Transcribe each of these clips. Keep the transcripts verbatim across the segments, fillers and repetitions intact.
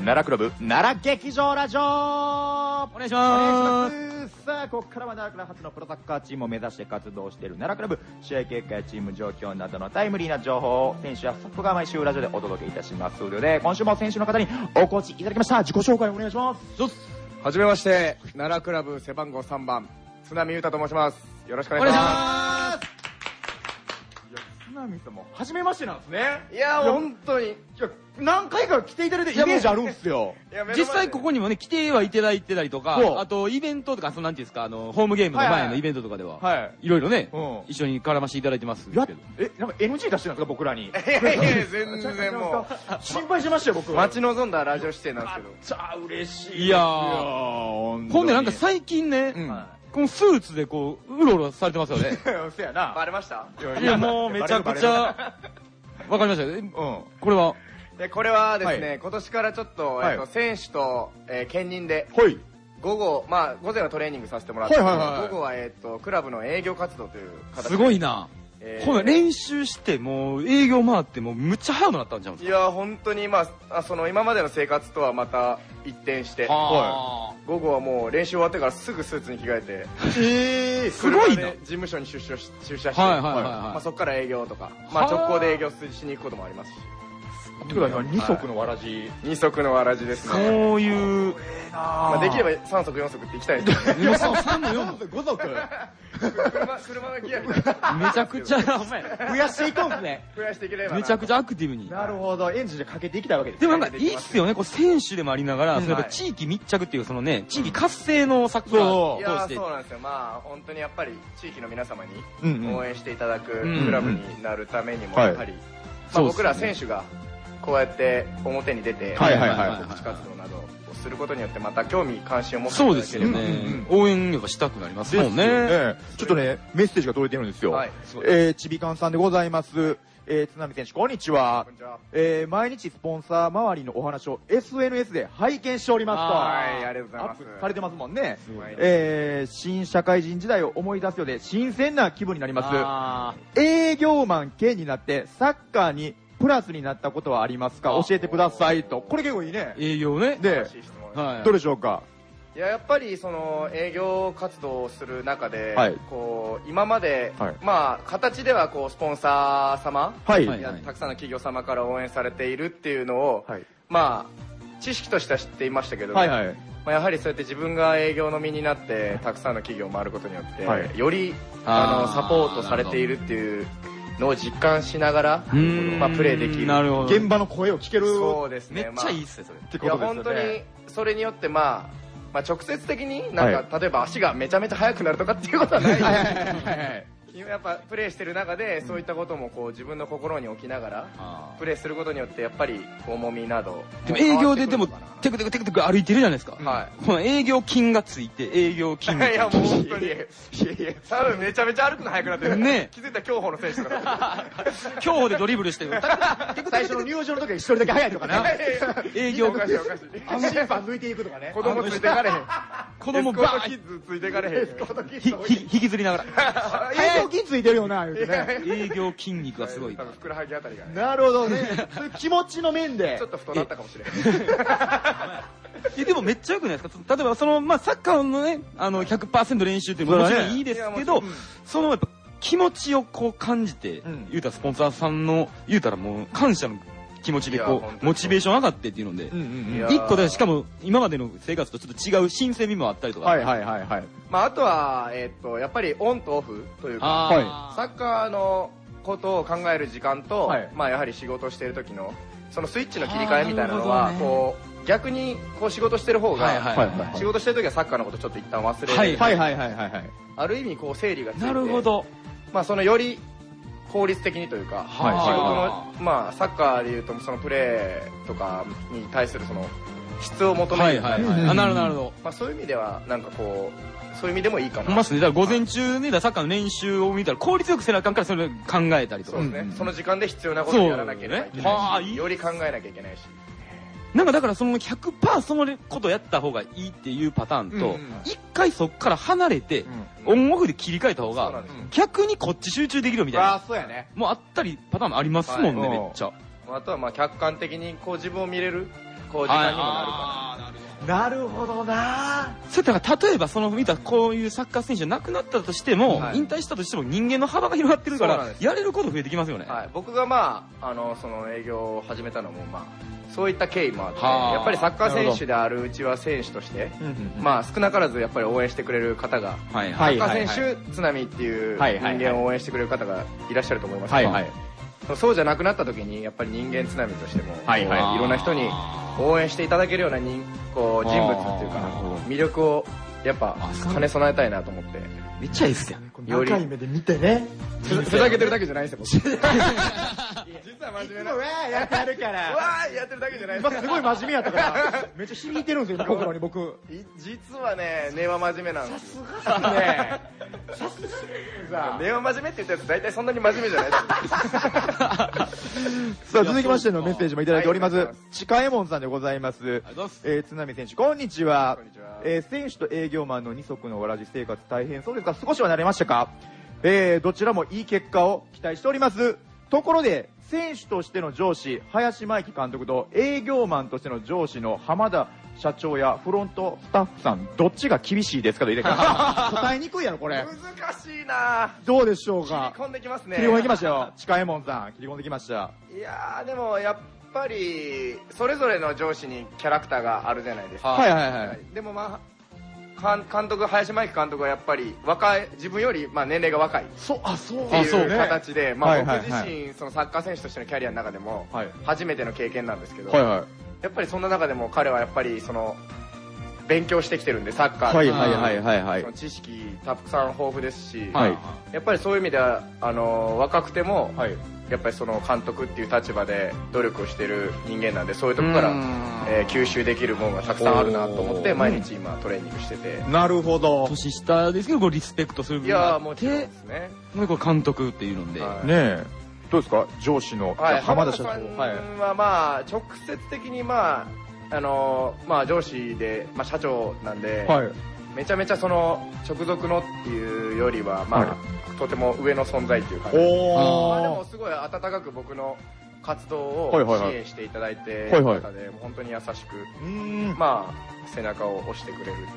奈良クラブ奈良劇場ラジオ、お願いします。 さあここからは奈良クラブ初のプロサッカーチームを目指して活動している奈良クラブ、試合結果やチーム状況などのタイムリーな情報を選手やスタッフが毎週ラジオでお届けいたしますので、今週も選手の方にお越しいただきました。自己紹介お願いします。 はじめまして、奈良クラブ背番号さんばん津波裕太と申します。よろしくお願いします。 津波さんも初めましてなんですね。 いや本当に何回か来ていただいてイメージあるんですよ。 実際ここにもね来てはいただいてたりとか、あとイベントとか、そのなんていうんですか、あのホームゲームの前のイベントとかではいろいろね一緒に絡ませていただいてますけど。 え、なんか エヌジー 出してるんですか僕らに。いやいやいや全然もう心配しましたよ僕。 待ち望んだラジオ出演なんですけど。 じゃあ嬉しい。 いやーほんでなんか最近ね、このスーツでこううろうろされてますよね。 そうやな。 バレました？ いやもうめちゃくちゃわかりましたよ。これはでこれはですね、今年からちょっと選手と兼任で午後、まあ午前はトレーニングさせてもらって、午後はえっとクラブの営業活動という形で。 すごいな。ほな練習してもう営業回ってもうむっちゃ早くなったんちゃうんですか？ いや本当にまあその今までの生活とはまた一転して、午後はもう練習終わってからすぐスーツに着替えて、 ええすごいな。事務所に出社し出社して、まあそこから営業とか、まあ直行で営業しに行くこともありますし。 というか二足のわらじ。 二足のわらじですね。 そういうまあできれば三足四足って行きたいですね。 三も四も五足。 車車のギアみたいな。 めちゃくちゃお前増やしていこうですね。 増やしていければ。 めちゃくちゃアクティブに。 なるほど、エンジンでかけていきたいわけです。 でもなんかいいっすよね、こう選手でもありながら、それ地域密着っていうそのね、地域活性のサッカーを通して。いやそうなんですよ。まあ本当にやっぱり地域の皆様に応援していただくクラブになるためにもやはり、まあ僕ら選手がこうやって表に出て告知活動などをすることによってまた興味関心を持っていただければ、そうですよね、応援やっぱしたくなりますもんね。 ちょっとねメッセージが届いてるんですよ。えちびかんさんでございます。え津波選手こんにちは。え毎日スポンサー周りのお話を エスエヌエス で拝見しておりますと。 はい、ありがとうございます。 アップされてますもんね。え新社会人時代を思い出すようで新鮮な気分になります。営業マン兼になってサッカーにプラスになったことはありますか、教えてくださいと。これ結構いいね。 営業ね。 で、どうでしょうか。 いややっぱりその営業活動をする中で、こう今までまあ形ではこうスポンサー様、やたくさんの企業様から応援されているっていうのをまあ知識としては知っていましたけど、まあやはりそうやって自分が営業の身になってたくさんの企業を回ることによってよりあのサポートされているっていうのを実感しながら、まあプレーできる。 現場の声を聞ける。 そうですね。 めっちゃいいっすねそれ。 いや本当にそれによってまあまあ直接的になんか例えば足がめちゃめちゃ速くなるとかっていうことはない。やっぱプレーしてる中でそういったこともこう自分の心に置きながらプレーすることによってやっぱり重みなど。 でも営業ででもテクテクテクテク歩いてるじゃないですか。はい。この営業筋がついて営業筋。いやもう本当に。いやいや多分めちゃめちゃ歩くの速くなってる。ね。気づいた競歩の選手とか。 競歩でドリブルしてる。 最初の入場の時は一人だけ速いとかね。 営業。 おかしいおかしい。審判抜いていくとかね。 子供ついていかれへん。 子供バーキッズついていかれへん。 引きずりながら。 営業筋ついてるよな言うてね。 営業筋肉がすごい。 多分ふくらはぎあたりが。 なるほどね。気持ちの面でちょっと太なったかもしれない。 でもめっちゃ良くないですか。例えばそのまあサッカーのねあの ひゃくパーセント 練習っていうのももちろんいいですけど、そのやっぱ気持ちをこう感じて言うたらスポンサーさんの言うたらもう感謝の気持ちでこうモチベーション上がってっていうので一個でしかも今までの生活とちょっと違う新鮮味もあったりとか。 はいはいはいはい。 まああとはえっとやっぱりオンとオフというかサッカーのことを考える時間とまあやはり仕事している時のそのスイッチの切り替えみたいなのはこう逆にこう仕事してる方が仕事してる時はサッカーのことちょっと一旦忘れる。ある意味こう整理がついて。なるほど。まあそのより効率的にというか仕事のまあサッカーでいうとそのプレーとかに対するその質を求める。 あなるほど。 まあそういう意味ではなんかこうそういう意味でもいいかな。 まあねだから午前中でサッカーの練習を見たら効率よくせなあかんからそれを考えたりとか。 そうですね。その時間で必要なことをやらなきゃいけないし、より考えなきゃいけないし。 なんかだからその ひゃくパーセント そのことやった方がいいっていうパターンと一回そっから離れてオンオフで切り替えた方が逆にこっち集中できるみたいな。 あそうやね。 もうあったりパターンありますもんねめっちゃ。 あとはまあ客観的にこう自分を見れるこう時間にもなるかなるほどな。 そうだから例えばその見たこういうサッカー選手じゃなくなったとしても、はい、引退したとしても人間の幅が広がってるからやれること増えてきますよね。 はい、僕がまああのその営業を始めたのもまあそういった経緯もあって、やっぱりサッカー選手であるうちは選手として、まあ少なからずやっぱり応援してくれる方が、サッカー選手津波っていう人間を応援してくれる方がいらっしゃると思いますけど、そうじゃなくなった時にやっぱり人間津波としても、はいはい、いろんな人に応援していただけるような人こう人物っていうか魅力をやっぱ兼ね備えたいなと思って。 めっちゃいいっすよ。 長い目で見てね。 ふざけてるだけじゃないですよ、僕。実は真面目な。 わーやってるから。 わーやってるだけじゃないです。 今すごい真面目やったから、めっちゃ響いてるんですよ、心に僕。 実はね、根は真面目なんです。 さすがね。 さすが。根は真面目って言ったやつ大体そんなに真面目じゃないです。 さあ、続きましてのメッセージもいただいております。ちかえもんさんでございます。えー、津波選手、こんにちは。えー、選手と営業マンの二足のわらじ生活大変そうですが、少しは慣れましたか？えー、どちらもいい結果を期待しております。ところで、選手としての上司、林真紀監督と営業マンとしての上司の浜田社長やフロントスタッフさん、どっちが厳しいですかと言って答えにくいやろ、これ。 難しいな。 どうでしょうか。 切り込んできますね。 切り込んできましたよ。ちかえもんさん、切り込んできました。 いやー、でもやっぱり、それぞれの上司にキャラクターがあるじゃないですか。 はいはいはい。 でもまあ、監督、林真紀監督はやっぱり若い、自分よりまあ年齢が若いそうあそうっていう形で、まあ僕自身そのサッカー選手としてのキャリアの中でも初めての経験なんですけど、やっぱりそんな中でも彼はやっぱりその勉強してきてるんで、サッカーの知識たくさん豊富ですし、やっぱりそういう意味ではあの若くてもやっぱりその監督っていう立場で努力をしてる人間なんで、そういうとこから、えー、吸収できるものがたくさんあるなと思って毎日今トレーニングしてて。 なるほど。 年下ですけどリスペクトする分があって、いやもちろんですね。 監督っていうので、 はい、ねえどうですか上司の、 はい、浜田社長はまあ直接的にまああのー、まあ上司で、まあ、社長なんで、はい、めちゃめちゃその直属のっていうよりはまあ、はい、とても上の存在っていうか、ね、まあでもすごい温かく僕の活動を支援していただいている中で本当に優しくまあ背中を押してくれるっていう。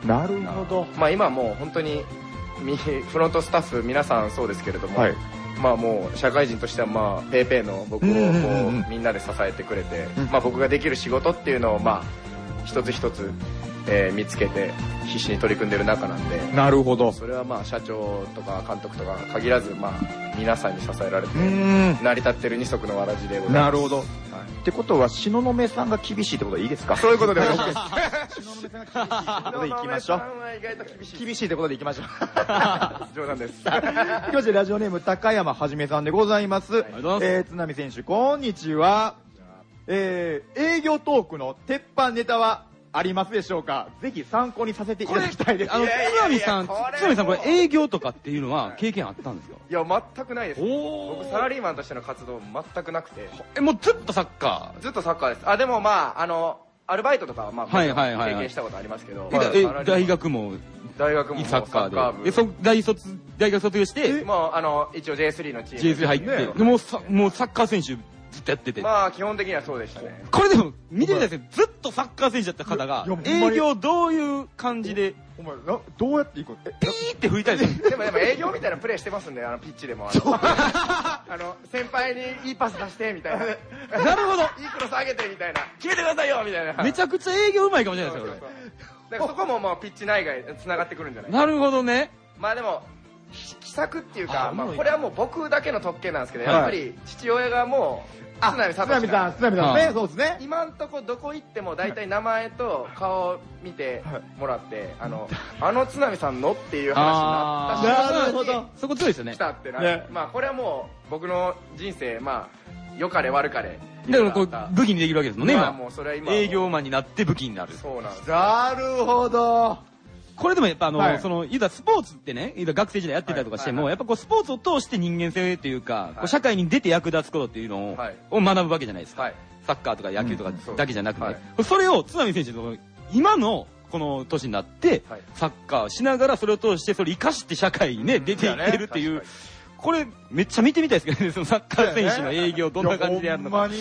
なるほど。 まあ今もう本当にフロントスタッフ皆さんそうですけれども、はい、まあもう社会人としてはまあペイペイの僕をこうみんなで支えてくれて、まあ僕ができる仕事っていうのをまあ一つ一つえー、見つけて必死に取り組んでる中なんで。 なるほど。 それはまあ社長とか監督とか限らずまあ皆さんに支えられて成り立ってる二足のわらじでございます。 なるほど、はい、ってことは東雲さんが厳しいってことでいいですか？ そういうことで OK です。 東雲さんが厳しいってことでいきましょう。 意外と厳しい厳しいってことでいきましょう。 冗談です。 いきましてラジオネーム高山はじめさんでございます。はい、えー、津波選手こんにちは。えー、営業トークの鉄板ネタはありますでしょうか？ぜひ参考にさせていただきたいです。 あの、津波さん、津波さんこれ営業とかっていうのは経験あったんですか？ いや、全くないです。僕サラリーマンとしての活動全くなくて。 え、もうずっとサッカー？ずっとサッカーです。あ、でもまあ、あの、アルバイトとかはまあ、経験したことありますけど。 え、大学も大学もサッカーで。え、そ、大卒、大学卒業して、 もう、あの、一応 ジェイスリー のチーム。 ジェイスリー 入って、でもう、もうサッカー選手、ずっとやってて。 まあ基本的にはそうでしたね。 これでも見てみたいですね。ずっとサッカー選手だった方が営業どういう感じでお前どうやっていくの？ ピーって吹いたりする。でもでも営業みたいなプレーしてますんで、あのピッチでもあの先輩にいいパス出してみたいな。 なるほど。 いいクロス上げてみたいな。決めてくださいよみたいな。 めちゃくちゃ営業うまいかもしれないですよ。 だからそこもまあピッチ内外つながってくるんじゃない？ なるほどね。 まあでも奇策っていうか、まあこれはもう僕だけの特権なんですけど、やっぱり父親がもう津波さん、津波さん、津波さんね、そうですね。 今んとこどこ行っても大体名前と顔を見てもらって、あの、あの津波さんのっていう話になったし、 なるほど。そこ強いですよね。 来たってな。まあこれはもう僕の人生、まあ、良かれ悪かれ。 だからこう、武器にできるわけですもんね、今。 もうそれは今。 営業マンになって武器になる。 そうなんです。 なるほど。 これでもやっぱあの、その、言うたらスポーツってね、言うたら学生時代やってたりとかしても、やっぱこうスポーツを通して人間性というか、こう社会に出て役立つことっていうのを学ぶわけじゃないですか。サッカーとか野球とかだけじゃなくて。それを津波選手の今のこの年になって、サッカーしながらそれを通してそれ生かして社会にね、出ていってるっていう、これめっちゃ見てみたいですけどね、そのサッカー選手の営業どんな感じでやるのか。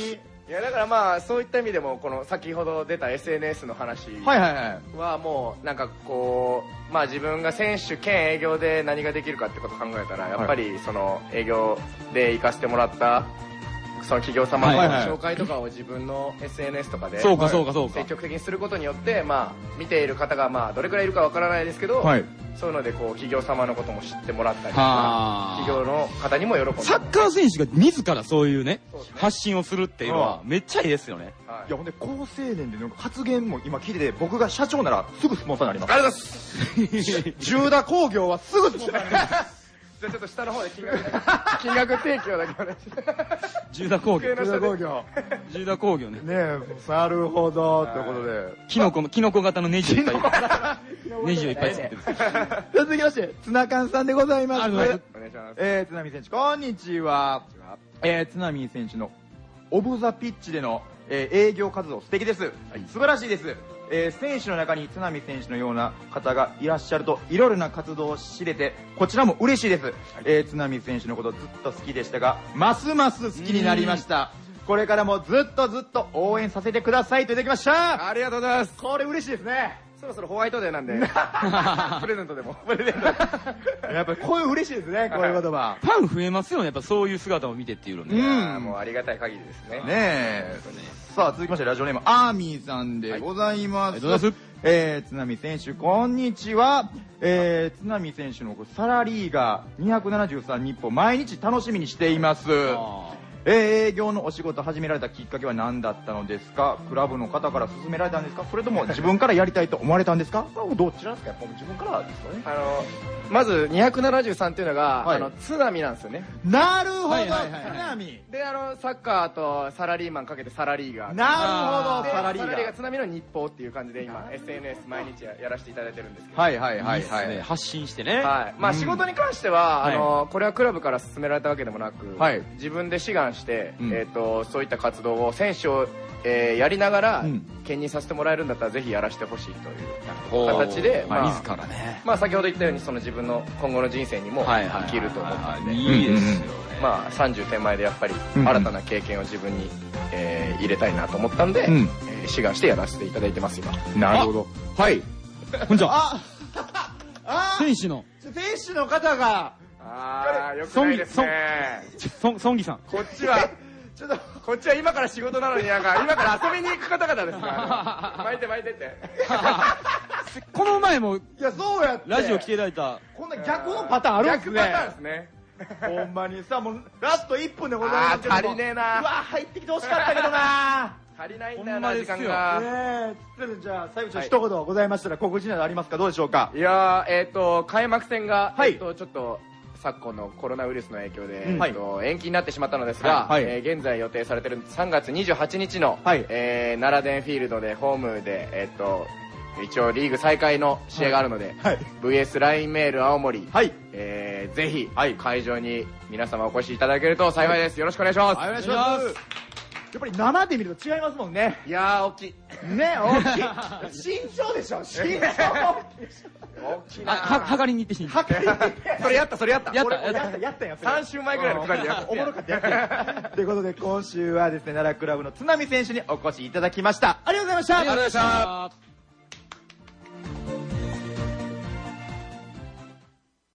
いやだからまあそういった意味でもこの先ほど出た エスエヌエス の話はいはいはいはもうなんかこうまあ自分が選手兼営業で何ができるかってことを考えたらやっぱりその営業で行かせてもらったその企業様の紹介とかを自分の エスエヌエス とかでそうかそうかそうか積極的にすることによってまあ見ている方がまあどれくらいいるかわからないですけど、はい、そういうのでこう企業様のことも知ってもらったりとか企業の方にも喜んでサッカー選手が自らそういうね発信をするっていうのはめっちゃいいですよね。 いやほんで高青年で発言も今聞いてて僕が社長ならすぐスポンサーになります。 ありがとうございます十田工業はすぐスポンサーになりますじゃあちょっと下の方で金額金額提供だけお願いします十田工業十田工業十田工業ね。 ねえなるほどということでキノコのキノコ型のネジをいっぱいネジをいっぱいつけてる。 続きましてツナカンさんでございます。 お願いします。 えー、津波選手こんにちは。えー、津波選手のオブザピッチでの、えー、営業活動素敵です、はい、素晴らしいです。えー、選手の中に津波選手のような方がいらっしゃるといろいろな活動を知れてこちらも嬉しいです、はい、えー、津波選手のことずっと好きでしたがますます好きになりました。これからもずっとずっと応援させてくださいといただきました。 ありがとうございます。 これ嬉しいですね。 そろそろホワイトデーなんでプレゼントでもプレゼントやっぱりこういう嬉しいですねこういう言葉。 ファン増えますよねやっぱそういう姿を見てっていうのね。 うん、もうありがたい限りですね。 ねえさあ続きましてラジオネームアーミーさんでございます。はい、えー、津波選手こんにちは。えー、津波選手のサラリーガーにひゃくななじゅうさん日本毎日楽しみにしています。えー、営業のお仕事始められたきっかけは何だったのですか。クラブの方から勧められたんですかそれとも自分からやりたいと思われたんですかどっちなんですか。やっぱ自分からですよね。 あのまずにひゃくななじゅうさんっていうのが、はい、あの津波なんですよね。 なるほど、津波であのサッカーとサラリーマンかけてサラリーガー。 なるほどサラリーガー。サラリーガー津波の日報っていう感じで今 エスエヌエス 毎日 や, やらせていただいてるんですけど。 はいはいはいはい、 ね、発信してね。 はい。まあ仕事に関しては、うん、あのこれはクラブから勧められたわけでもなく、はい、自分で志願して、うん、えっ、ー、とそういった活動を選手を、えー、やりながら、うん、兼任させてもらえるんだったらぜひやらせてほしいという形で、 まあ、自らね。 まあ先ほど言ったようにその自分の今後の人生にも生きると思ったんで、 いいですよね。 まあさんじゅうてんまえでやっぱり新たな経験を自分に、えー、入れたいなと思ったんで、うん、えー、志願してやらせていただいてます今。 なるほど。 はい。 こんにちは。ああ選手の選手の方がああよくないですね。 ソンギさん。 こっちはちょっとこっちは今から仕事なのになんか今から遊びに行く方々ですから巻いて巻いてってこの前もいやそうやってラジオ来ていただいたこんな逆のパターンあるんですね。 逆パターンですね。 ほんまにさもうラストいっぷんでございますけど足りねえな。 うわ入ってきてほしかったけどな足りないんだよな時間が。 ねえじゃあ最後ちょっと一言ございましたら告知などありますか。どうでしょうか。 いやえっと開幕戦がえっとちょっと昨今のコロナウイルスの影響で、うん、えっと延期になってしまったのですが、はい、えー、現在予定されているさんがつにじゅうはちにちの、はい、えー、奈良電フィールドでホームで、えっと一応リーグ再開の試合があるので、はい、ブイエス ライン メール青森、はい、えー、ぜひ、はい、会場に皆様お越しいただけると幸いです。よろしくお願いします。 はい、お願いします。やっぱり生で見ると違いますもんね。 いやー大きいね大きい身長でしょ身長大きいな。 は測りに行ってしんそれやったそれやったやったやったやったやったさん週前ぐらいのくだりでやったおもろかったやったということで今週はですね奈良クラブの津波選手にお越しいただきました。ありがとうございました。 ありがとうございました。